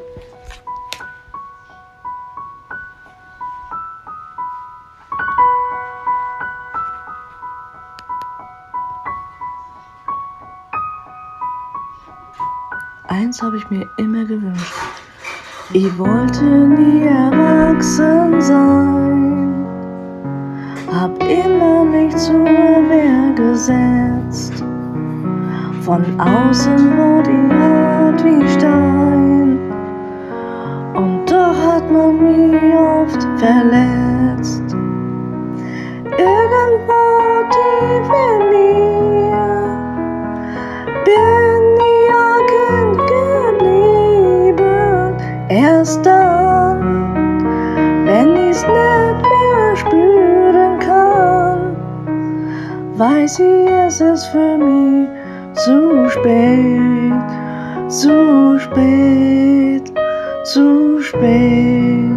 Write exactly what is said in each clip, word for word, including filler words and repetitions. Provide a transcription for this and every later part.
Eins habe ich mir immer gewünscht. Ich wollte nie erwachsen sein, hab immer mich zur Wehr gesetzt. Von außen war die hart wie Stein, und doch hat man mich oft verletzt. Irgendwo tief in mir bin ich ein Kind geblieben. Erst dann, wenn ich's nicht mehr spüren kann, weiß ich, es ist für mich zu spät, zu spät, zu spät.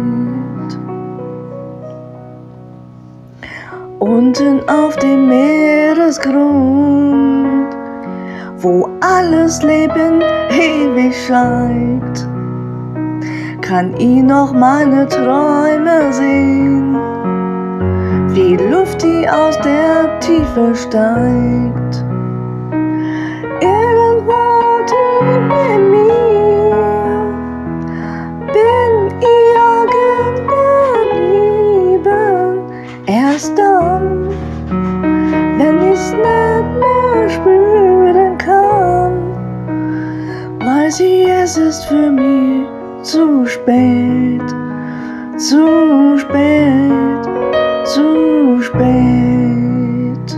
Unten auf dem Meeresgrund, wo alles Leben ewig scheint, kann ich noch meine Träume sehen, wie Luft, die aus der Tiefe steigt. Irgendwo tief in mir bin ich irgend geblieben. Erst dann, wenn ich's nicht mehr spüren kann, weiß ich, es ist für mich zu spät, zu spät, zu spät.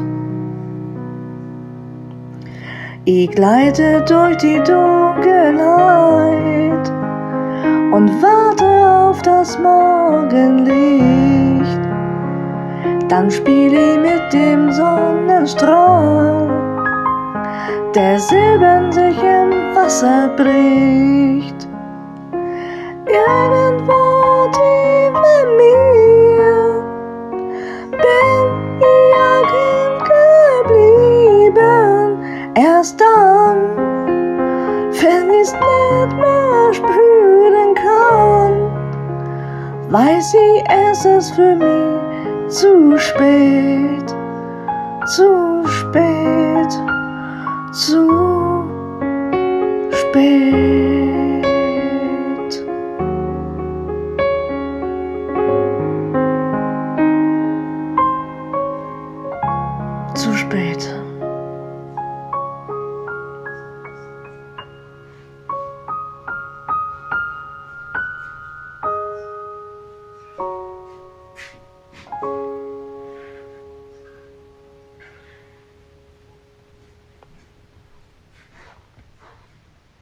Ich gleite durch die Dunkelheit und warte auf das Morgenlicht. Dann spiel ich mit dem Sonnenstrahl, der silbern sich im Wasser bricht. Irgendwo tief in mir bin ich ein Kind geblieben. Erst dann, wenn ich's nicht mehr spüren kann, weiß ich, es ist für mich zu spät, zu spät, zu spät.